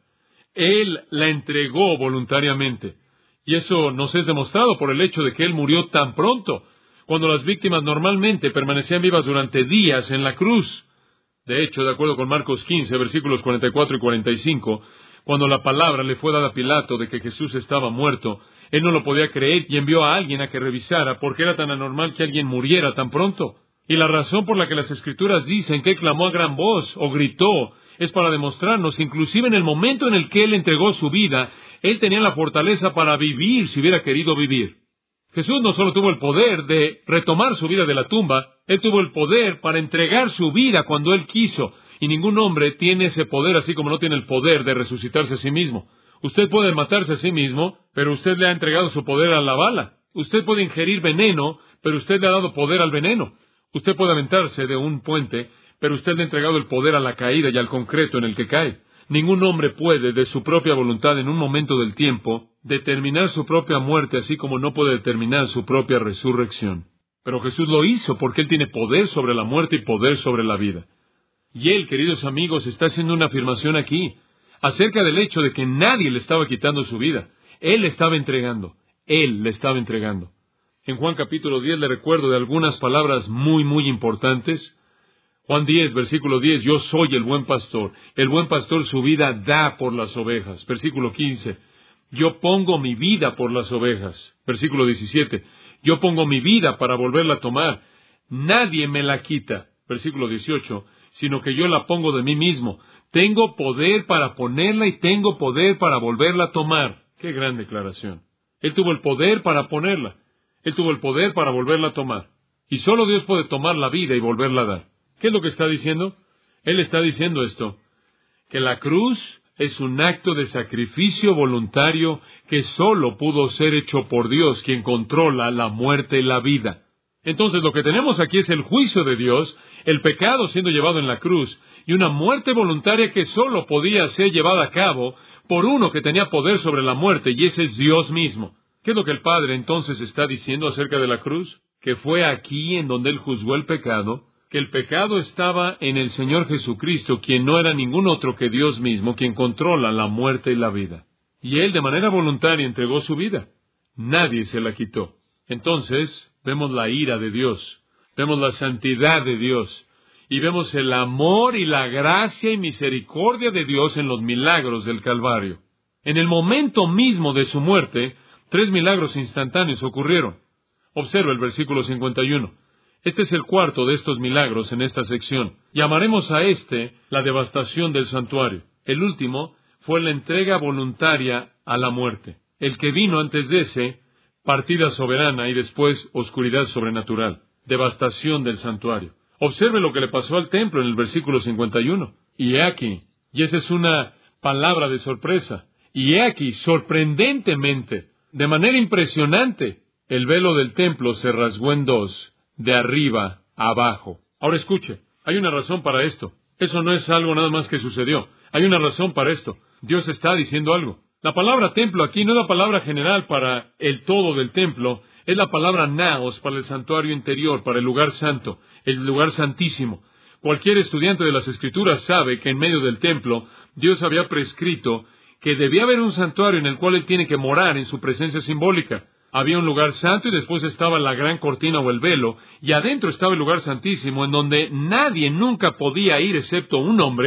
Él la entregó voluntariamente. Y eso nos es demostrado por el hecho de que Él murió tan pronto, cuando las víctimas normalmente permanecían vivas durante días en la cruz. De hecho, de acuerdo con Marcos 15, versículos 44 y 45, cuando la palabra le fue dada a Pilato de que Jesús estaba muerto, él no lo podía creer y envió a alguien a que revisara, porque era tan anormal que alguien muriera tan pronto. Y la razón por la que las Escrituras dicen que clamó a gran voz o gritó es para demostrarnos que inclusive en el momento en el que Él entregó su vida, Él tenía la fortaleza para vivir si hubiera querido vivir. Jesús no solo tuvo el poder de retomar su vida de la tumba, Él tuvo el poder para entregar su vida cuando Él quiso, y ningún hombre tiene ese poder, así como no tiene el poder de resucitarse a sí mismo. Usted puede matarse a sí mismo, pero usted le ha entregado su poder a la bala. Usted puede ingerir veneno, pero usted le ha dado poder al veneno. Usted puede aventarse de un puente, pero usted le ha entregado el poder a la caída y al concreto en el que cae. Ningún hombre puede, de su propia voluntad, en un momento del tiempo, determinar su propia muerte, así como no puede determinar su propia resurrección. Pero Jesús lo hizo porque Él tiene poder sobre la muerte y poder sobre la vida. Y Él, queridos amigos, está haciendo una afirmación aquí, acerca del hecho de que nadie le estaba quitando su vida. Él le estaba entregando. Él le estaba entregando. En Juan capítulo 10 le recuerdo de algunas palabras muy importantes. Juan 10, versículo 10, yo soy el buen pastor. El buen pastor su vida da por las ovejas. Versículo 15, yo pongo mi vida por las ovejas. Versículo 17, yo pongo mi vida para volverla a tomar. Nadie me la quita. Versículo 18, sino que yo la pongo de mí mismo. Tengo poder para ponerla y tengo poder para volverla a tomar. ¡Qué gran declaración! Él tuvo el poder para ponerla. Él tuvo el poder para volverla a tomar. Y solo Dios puede tomar la vida y volverla a dar. ¿Qué es lo que está diciendo? Él está diciendo esto, que la cruz es un acto de sacrificio voluntario que solo pudo ser hecho por Dios, quien controla la muerte y la vida. Entonces lo que tenemos aquí es el juicio de Dios, el pecado siendo llevado en la cruz, y una muerte voluntaria que solo podía ser llevada a cabo por uno que tenía poder sobre la muerte, y ese es Dios mismo. ¿Qué es lo que el Padre entonces está diciendo acerca de la cruz? Que fue aquí en donde Él juzgó el pecado, que el pecado estaba en el Señor Jesucristo, quien no era ningún otro que Dios mismo, quien controla la muerte y la vida. Y Él de manera voluntaria entregó su vida. Nadie se la quitó. Entonces, vemos la ira de Dios, vemos la santidad de Dios, y vemos el amor y la gracia y misericordia de Dios en los milagros del Calvario. En el momento mismo de su muerte, 3 milagros instantáneos ocurrieron. Observa el versículo 51. Este es el cuarto de estos milagros en esta sección. Llamaremos a la devastación del santuario. El último fue la entrega voluntaria a la muerte. El que vino antes de ese, partida soberana y después oscuridad sobrenatural. Devastación del santuario. Observe lo que le pasó al templo en el versículo 51. Y he aquí, y esa es una palabra de sorpresa, y he aquí, sorprendentemente, de manera impresionante, el velo del templo se rasgó en dos, de arriba a abajo. Ahora escuche, hay una razón para esto. Eso no es algo nada más que sucedió. Hay una razón para esto. Dios está diciendo algo. La palabra templo aquí no es la palabra general para el todo del templo, es la palabra naos para el santuario interior, para el lugar santo, el lugar santísimo. Cualquier estudiante de las Escrituras sabe que en medio del templo Dios había prescrito que debía haber un santuario en el cual Él tiene que morar en su presencia simbólica. Había un lugar santo y después estaba la gran cortina o el velo, y adentro estaba el lugar santísimo en donde nadie nunca podía ir excepto un hombre,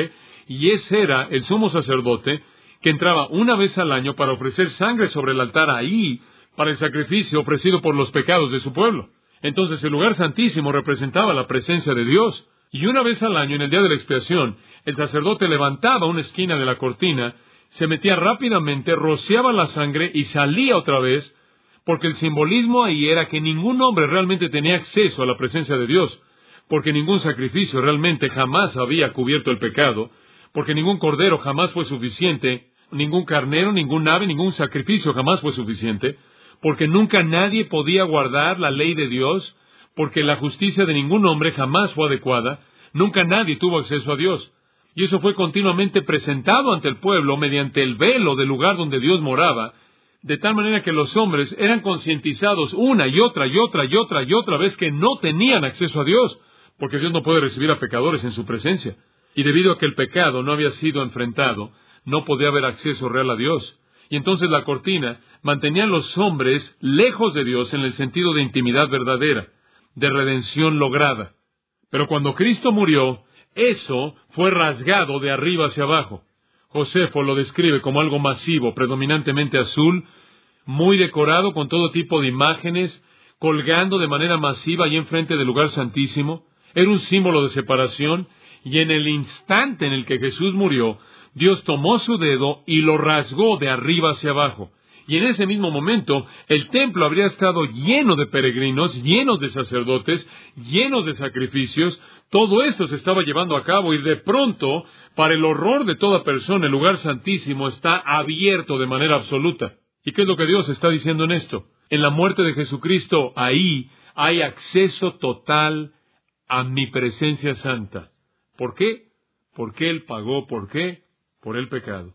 y ese era el sumo sacerdote que entraba una vez al año para ofrecer sangre sobre el altar ahí para el sacrificio ofrecido por los pecados de su pueblo. Entonces el lugar santísimo representaba la presencia de Dios. Y una vez al año, en el día de la expiación, el sacerdote levantaba una esquina de la cortina, se metía rápidamente, rociaba la sangre y salía otra vez, porque el simbolismo ahí era que ningún hombre realmente tenía acceso a la presencia de Dios, porque ningún sacrificio realmente jamás había cubierto el pecado, porque ningún cordero jamás fue suficiente, ningún carnero, ningún ave, ningún sacrificio jamás fue suficiente, porque nunca nadie podía guardar la ley de Dios, porque la justicia de ningún hombre jamás fue adecuada, nunca nadie tuvo acceso a Dios. Y eso fue continuamente presentado ante el pueblo mediante el velo del lugar donde Dios moraba, de tal manera que los hombres eran concientizados una y otra y otra y otra y otra vez que no tenían acceso a Dios, porque Dios no puede recibir a pecadores en su presencia. Y debido a que el pecado no había sido enfrentado, no podía haber acceso real a Dios. Y entonces la cortina mantenía a los hombres lejos de Dios en el sentido de intimidad verdadera, de redención lograda. Pero cuando Cristo murió, eso fue rasgado de arriba hacia abajo. Josefo lo describe como algo masivo, predominantemente azul, muy decorado con todo tipo de imágenes, colgando de manera masiva ahí enfrente del lugar santísimo. Era un símbolo de separación, y en el instante en el que Jesús murió, Dios tomó su dedo y lo rasgó de arriba hacia abajo. Y en ese mismo momento, el templo habría estado lleno de peregrinos, llenos de sacerdotes, llenos de sacrificios. Todo esto se estaba llevando a cabo y de pronto, para el horror de toda persona, el lugar santísimo está abierto de manera absoluta. ¿Y qué es lo que Dios está diciendo en esto? En la muerte de Jesucristo, ahí hay acceso total a mi presencia santa. ¿Por qué? Porque Él pagó, ¿por qué? Por el pecado.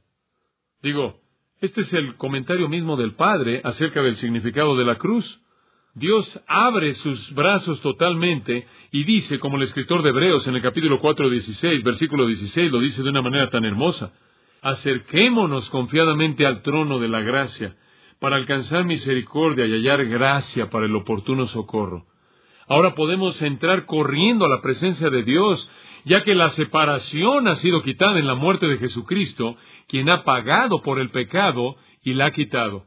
Digo, este es el comentario mismo del Padre acerca del significado de la cruz. Dios abre sus brazos totalmente y dice, como el escritor de Hebreos en el capítulo 4:16, versículo 16, lo dice de una manera tan hermosa: acerquémonos confiadamente al trono de la gracia para alcanzar misericordia y hallar gracia para el oportuno socorro. Ahora podemos entrar corriendo a la presencia de Dios, ya que la separación ha sido quitada en la muerte de Jesucristo, quien ha pagado por el pecado y la ha quitado.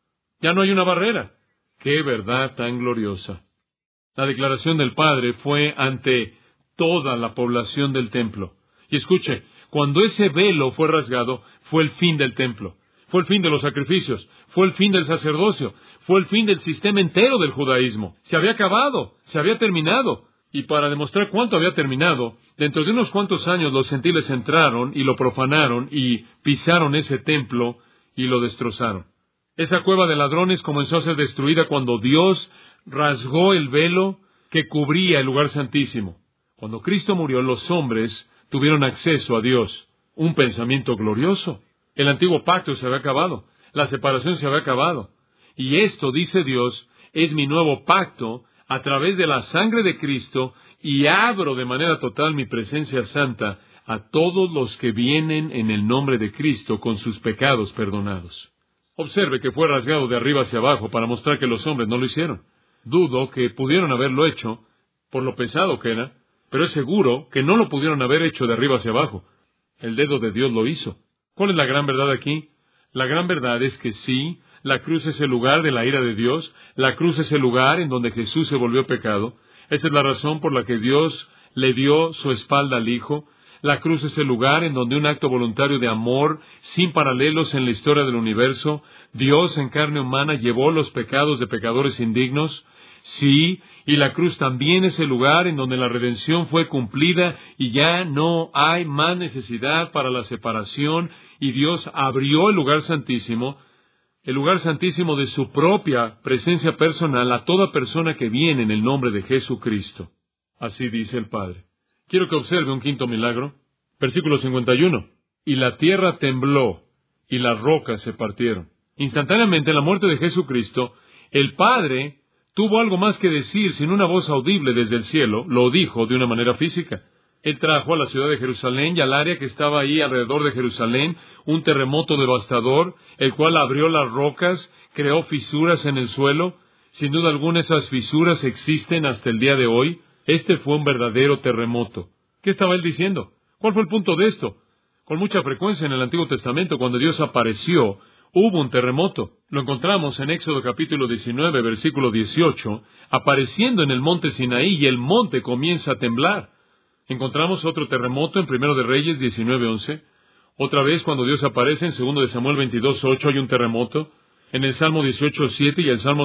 Ya no hay una barrera. ¡Qué verdad tan gloriosa! La declaración del Padre fue ante toda la población del templo. Y escuche, cuando ese velo fue rasgado, fue el fin del templo. Fue el fin de los sacrificios. Fue el fin del sacerdocio. Fue el fin del sistema entero del judaísmo. Se había acabado. Se había terminado. Y para demostrar cuánto había terminado, dentro de unos cuantos años los gentiles entraron y lo profanaron y pisaron ese templo y lo destrozaron. Esa cueva de ladrones comenzó a ser destruida cuando Dios rasgó el velo que cubría el lugar santísimo. Cuando Cristo murió, los hombres tuvieron acceso a Dios. Un pensamiento glorioso. El antiguo pacto se había acabado. La separación se había acabado. Y esto, dice Dios, es mi nuevo pacto a través de la sangre de Cristo, y abro de manera total mi presencia santa a todos los que vienen en el nombre de Cristo con sus pecados perdonados. Observe que fue rasgado de arriba hacia abajo para mostrar que los hombres no lo hicieron. Dudo que pudieron haberlo hecho por lo pesado que era, pero es seguro que no lo pudieron haber hecho de arriba hacia abajo. El dedo de Dios lo hizo. ¿Cuál es la gran verdad aquí? La gran verdad es que sí, la cruz es el lugar de la ira de Dios, la cruz es el lugar en donde Jesús se volvió pecado. Esa es la razón por la que Dios le dio su espalda al Hijo. La cruz es el lugar en donde un acto voluntario de amor, sin paralelos en la historia del universo, Dios en carne humana llevó los pecados de pecadores indignos. Sí, y la cruz también es el lugar en donde la redención fue cumplida y ya no hay más necesidad para la separación, y Dios abrió el lugar santísimo de su propia presencia personal a toda persona que viene en el nombre de Jesucristo. Así dice el Padre. Quiero que observe un quinto milagro. Versículo 51. Y la tierra tembló, y las rocas se partieron. Instantáneamente, en la muerte de Jesucristo, el Padre tuvo algo más que decir sin una voz audible desde el cielo. Lo dijo de una manera física. Él trajo a la ciudad de Jerusalén y al área que estaba ahí alrededor de Jerusalén un terremoto devastador, el cual abrió las rocas, creó fisuras en el suelo. Sin duda alguna esas fisuras existen hasta el día de hoy. Este fue un verdadero terremoto. ¿Qué estaba él diciendo? ¿Cuál fue el punto de esto? Con mucha frecuencia en el Antiguo Testamento, cuando Dios apareció, hubo un terremoto. Lo encontramos en Éxodo capítulo 19, versículo 18, apareciendo en el monte Sinaí, y el monte comienza a temblar. Encontramos otro terremoto en Primero de Reyes 19:11. Otra vez, cuando Dios aparece en Segundo de Samuel 22:8, hay un terremoto. En el Salmo 18:7 y el Salmo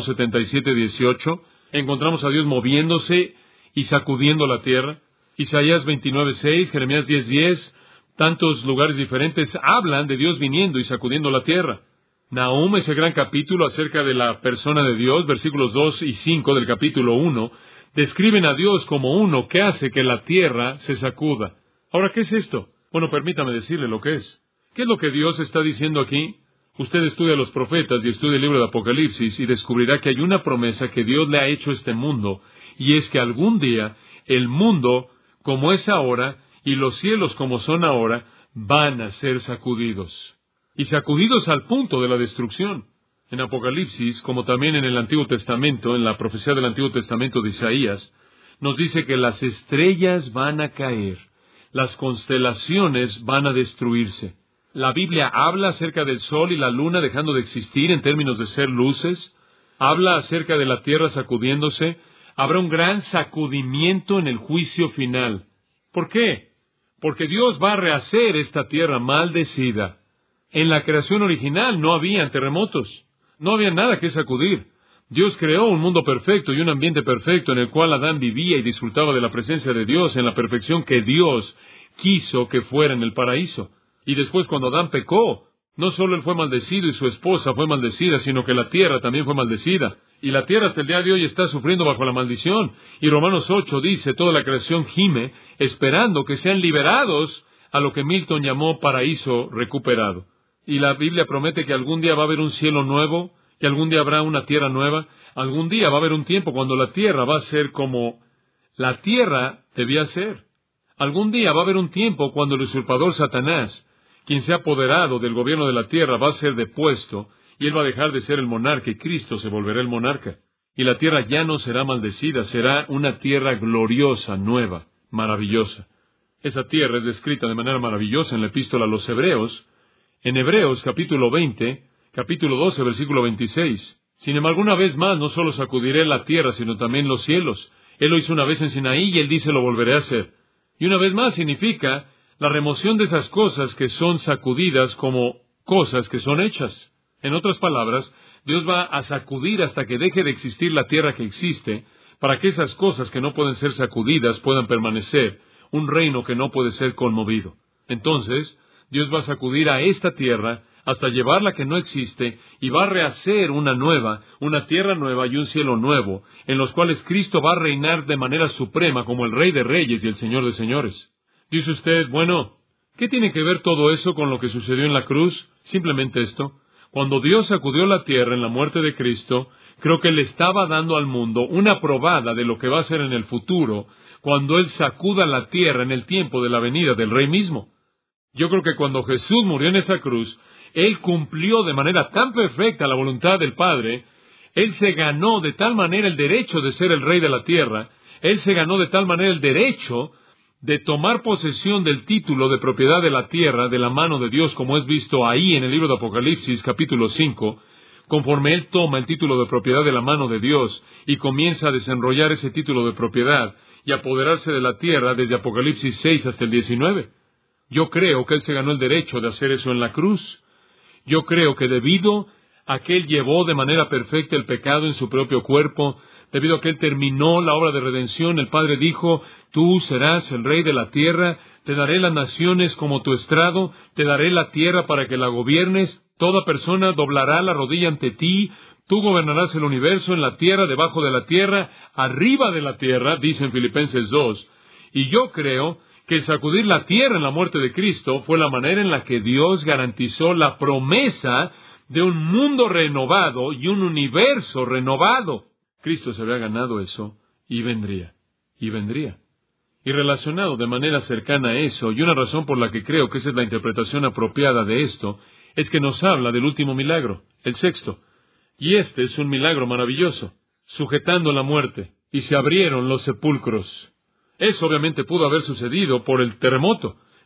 77:18, encontramos a Dios moviéndose y sacudiendo la tierra. Isaías 29:6, Jeremías 10:10, tantos lugares diferentes hablan de Dios viniendo y sacudiendo la tierra. Nahum, ese gran capítulo acerca de la persona de Dios, versículos 2 y 5 del capítulo 1, describen a Dios como uno que hace que la tierra se sacuda. Ahora, ¿qué es esto? Bueno, permítame decirle lo que es. ¿Qué es lo que Dios está diciendo aquí? Usted estudia a los profetas y estudia el libro de Apocalipsis y descubrirá que hay una promesa que Dios le ha hecho a este mundo, y es que algún día el mundo, como es ahora, y los cielos como son ahora, van a ser sacudidos. Y sacudidos al punto de la destrucción. En Apocalipsis, como también en el Antiguo Testamento, en la profecía del Antiguo Testamento de Isaías, nos dice que las estrellas van a caer, las constelaciones van a destruirse. La Biblia habla acerca del sol y la luna dejando de existir en términos de ser luces, habla acerca de la tierra sacudiéndose. Habrá un gran sacudimiento en el juicio final. ¿Por qué? Porque Dios va a rehacer esta tierra maldecida. En la creación original no había terremotos, no había nada que sacudir. Dios creó un mundo perfecto y un ambiente perfecto en el cual Adán vivía y disfrutaba de la presencia de Dios en la perfección que Dios quiso que fuera en el paraíso. Y después, cuando Adán pecó, no solo él fue maldecido y su esposa fue maldecida, sino que la tierra también fue maldecida. Y la tierra hasta el día de hoy está sufriendo bajo la maldición. Y Romanos 8 dice, toda la creación gime, esperando que sean liberados a lo que Milton llamó paraíso recuperado. Y la Biblia promete que algún día va a haber un cielo nuevo, que algún día habrá una tierra nueva. Algún día va a haber un tiempo cuando la tierra va a ser como la tierra debía ser. Algún día va a haber un tiempo cuando el usurpador Satanás, quien se ha apoderado del gobierno de la tierra, va a ser depuesto, y él va a dejar de ser el monarca, y Cristo se volverá el monarca. Y la tierra ya no será maldecida, será una tierra gloriosa, nueva, maravillosa. Esa tierra es descrita de manera maravillosa en la epístola a los Hebreos, en Hebreos capítulo 20, capítulo 12, versículo 26. Sin embargo, una vez más, no solo sacudiré la tierra, sino también los cielos. Él lo hizo una vez en Sinaí, y él dice, lo volveré a hacer. Y una vez más significa la remoción de esas cosas que son sacudidas como cosas que son hechas. En otras palabras, Dios va a sacudir hasta que deje de existir la tierra que existe, para que esas cosas que no pueden ser sacudidas puedan permanecer, un reino que no puede ser conmovido. Entonces, Dios va a sacudir a esta tierra hasta llevarla que no existe, y va a rehacer una nueva, una tierra nueva y un cielo nuevo, en los cuales Cristo va a reinar de manera suprema como el Rey de Reyes y el Señor de Señores. Dice usted, bueno, ¿qué tiene que ver todo eso con lo que sucedió en la cruz? Simplemente esto. Cuando Dios sacudió la tierra en la muerte de Cristo, creo que le estaba dando al mundo una probada de lo que va a ser en el futuro, cuando Él sacuda la tierra en el tiempo de la venida del Rey mismo. Yo creo que cuando Jesús murió en esa cruz, Él cumplió de manera tan perfecta la voluntad del Padre. Él se ganó de tal manera el derecho de ser el Rey de la tierra. Él se ganó de tal manera el derecho de tomar posesión del título de propiedad de la tierra de la mano de Dios, como es visto ahí en el libro de Apocalipsis, capítulo 5, conforme Él toma el título de propiedad de la mano de Dios y comienza a desenrollar ese título de propiedad y apoderarse de la tierra desde Apocalipsis 6 hasta el 19. Yo creo que Él se ganó el derecho de hacer eso en la cruz. Yo creo que debido a que Él llevó de manera perfecta el pecado en su propio cuerpo, debido a que Él terminó la obra de redención, el Padre dijo, tú serás el Rey de la tierra, te daré las naciones como tu estrado, te daré la tierra para que la gobiernes, toda persona doblará la rodilla ante ti, tú gobernarás el universo en la tierra, debajo de la tierra, arriba de la tierra, dice en Filipenses 2. Y yo creo que el sacudir la tierra en la muerte de Cristo fue la manera en la que Dios garantizó la promesa de un mundo renovado y un universo renovado. Cristo se había ganado eso, y vendría, y vendría. Y relacionado de manera cercana a eso, y una razón por la que creo que esa es la interpretación apropiada de esto, es que nos habla del último milagro, el sexto. Y este es un milagro maravilloso, sujetando la muerte, y se abrieron los sepulcros. Eso obviamente pudo haber sucedido por el terremoto,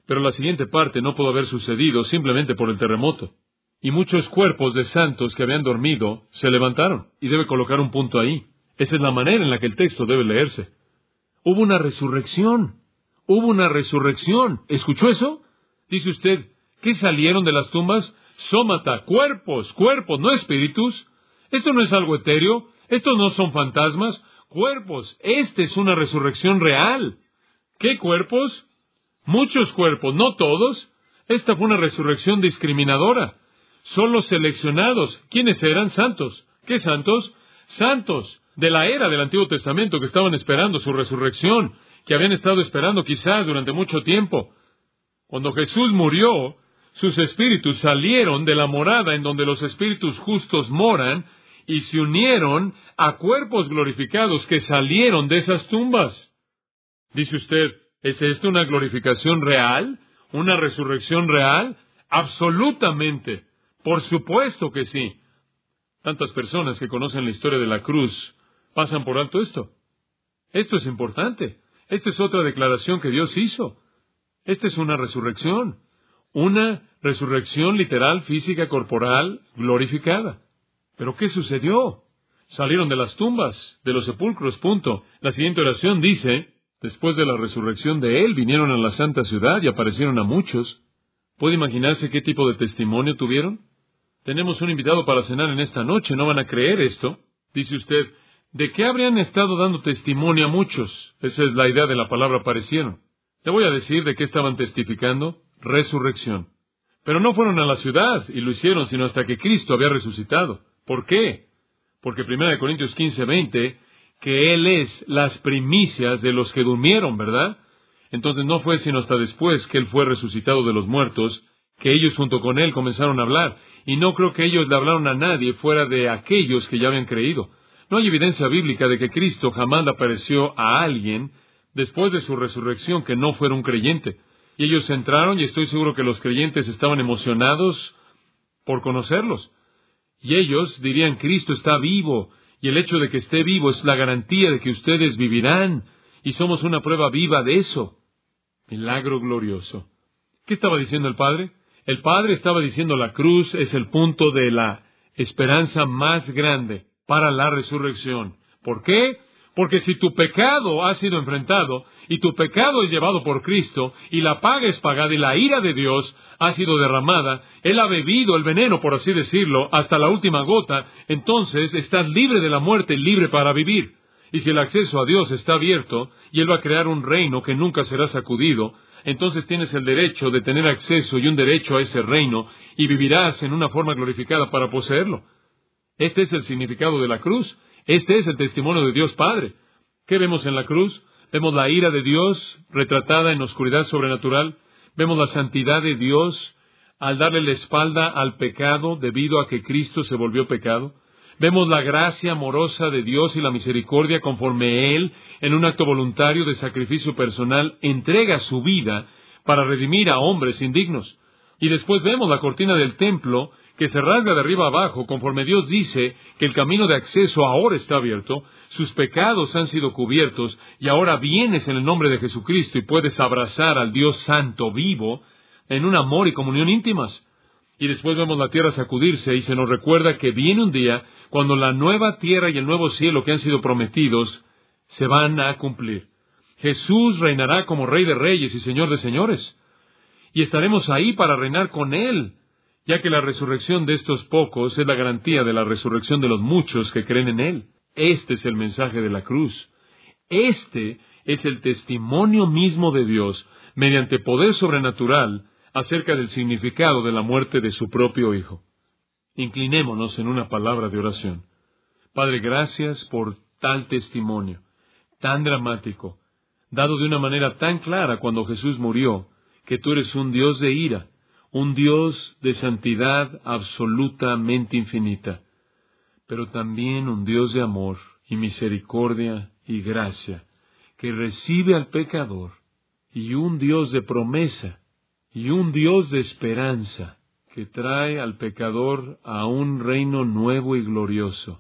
Pero la siguiente parte no pudo haber sucedido simplemente por el terremoto. Y muchos cuerpos de santos que habían dormido se levantaron. Y debe colocar un punto ahí. Esa es la manera en la que el texto debe leerse. Hubo una resurrección. Hubo una resurrección. ¿Escuchó eso? Dice usted, ¿qué salieron de las tumbas? Sómata, cuerpos, no espíritus. Esto no es algo etéreo. Estos no son fantasmas. Cuerpos. Esta es una resurrección real. ¿Qué cuerpos? Muchos cuerpos, no todos. Esta fue una resurrección discriminadora. Solo seleccionados. ¿Quiénes eran? Santos. ¿Qué santos? Santos de la era del Antiguo Testamento que estaban esperando su resurrección, que habían estado esperando quizás durante mucho tiempo. Cuando Jesús murió, sus espíritus salieron de la morada en donde los espíritus justos moran y se unieron a cuerpos glorificados que salieron de esas tumbas. Dice usted, ¿es esto una glorificación real? ¿Una resurrección real? Absolutamente. Por supuesto que sí. Tantas personas que conocen la historia de la cruz pasan por alto esto. Esto es importante. Esta es otra declaración que Dios hizo. Esta es una resurrección literal, física, corporal, glorificada. ¿Pero qué sucedió? Salieron de las tumbas, de los sepulcros, punto. La siguiente oración dice, después de la resurrección de Él, vinieron a la santa ciudad y aparecieron a muchos. ¿Puede imaginarse qué tipo de testimonio tuvieron? Tenemos un invitado para cenar en esta noche, no van a creer esto. Dice usted, ¿de qué habrían estado dando testimonio a muchos? Esa es la idea de la palabra aparecieron. Le voy a decir de qué estaban testificando. Resurrección. Pero no fueron a la ciudad y lo hicieron sino hasta que Cristo había resucitado. ¿Por qué? Porque 1 Corintios 15:20, que Él es las primicias de los que durmieron, ¿verdad? Entonces no fue sino hasta después que Él fue resucitado de los muertos, que ellos junto con Él comenzaron a hablar. Y no creo que ellos le hablaron a nadie fuera de aquellos que ya habían creído. No hay evidencia bíblica de que Cristo jamás le apareció a alguien después de su resurrección que no fuera un creyente. Y ellos entraron y estoy seguro que los creyentes estaban emocionados por conocerlos. Y ellos dirían, Cristo está vivo, y el hecho de que esté vivo es la garantía de que ustedes vivirán, y somos una prueba viva de eso. Milagro glorioso. ¿Qué estaba diciendo el Padre? El Padre estaba diciendo la cruz es el punto de la esperanza más grande para la resurrección. ¿Por qué? Porque si tu pecado ha sido enfrentado, y tu pecado es llevado por Cristo, y la paga es pagada, y la ira de Dios ha sido derramada, Él ha bebido el veneno, por así decirlo, hasta la última gota, entonces estás libre de la muerte, libre para vivir. Y si el acceso a Dios está abierto, y Él va a crear un reino que nunca será sacudido, entonces tienes el derecho de tener acceso y un derecho a ese reino, y vivirás en una forma glorificada para poseerlo. Este es el significado de la cruz. Este es el testimonio de Dios Padre. ¿Qué vemos en la cruz? Vemos la ira de Dios retratada en oscuridad sobrenatural. Vemos la santidad de Dios al darle la espalda al pecado debido a que Cristo se volvió pecado. Vemos la gracia amorosa de Dios y la misericordia conforme Él, en un acto voluntario de sacrificio personal, entrega su vida para redimir a hombres indignos. Y después vemos la cortina del templo que se rasga de arriba abajo conforme Dios dice que el camino de acceso ahora está abierto, sus pecados han sido cubiertos y ahora vienes en el nombre de Jesucristo y puedes abrazar al Dios Santo vivo en un amor y comunión íntimas. Y después vemos la tierra sacudirse y se nos recuerda que viene un día cuando la nueva tierra y el nuevo cielo que han sido prometidos se van a cumplir. Jesús reinará como Rey de Reyes y Señor de Señores. Y estaremos ahí para reinar con Él, ya que la resurrección de estos pocos es la garantía de la resurrección de los muchos que creen en Él. Este es el mensaje de la cruz. Este es el testimonio mismo de Dios, mediante poder sobrenatural, acerca del significado de la muerte de su propio Hijo. Inclinémonos en una palabra de oración. Padre, gracias por tal testimonio, tan dramático, dado de una manera tan clara cuando Jesús murió, que tú eres un Dios de ira, un Dios de santidad absolutamente infinita, pero también un Dios de amor y misericordia y gracia, que recibe al pecador, y un Dios de promesa, y un Dios de esperanza, que trae al pecador a un reino nuevo y glorioso,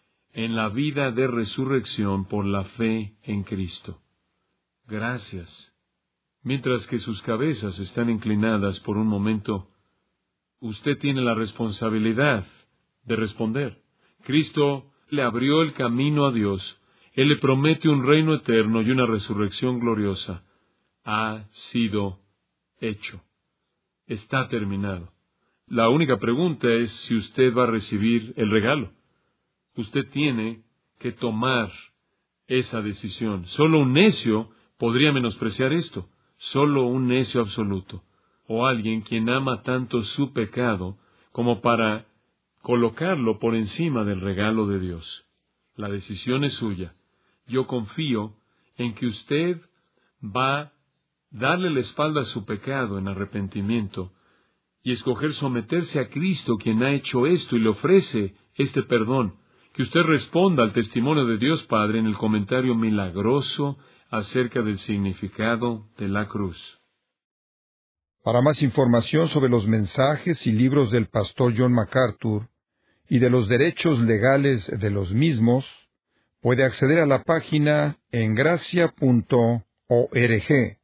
en la vida de resurrección por la fe en Cristo. Gracias. mientras que sus cabezas están inclinadas por un momento, usted tiene la responsabilidad de responder. Cristo le abrió el camino a Dios. Él le promete un reino eterno y una resurrección gloriosa. Ha sido hecho. Está terminado. La única pregunta es si usted va a recibir el regalo. Usted tiene que tomar esa decisión. Solo un necio podría menospreciar esto. Solo un necio absoluto. O alguien quien ama tanto su pecado como para colocarlo por encima del regalo de Dios. La decisión es suya. Yo confío en que usted va a darle la espalda a su pecado en arrepentimiento y escoger someterse a Cristo, quien ha hecho esto y le ofrece este perdón. Que usted responda al testimonio de Dios Padre en el comentario milagroso acerca del significado de la cruz. Para más información sobre los mensajes y libros del pastor John MacArthur y de los derechos legales de los mismos, puede acceder a la página en gracia.org.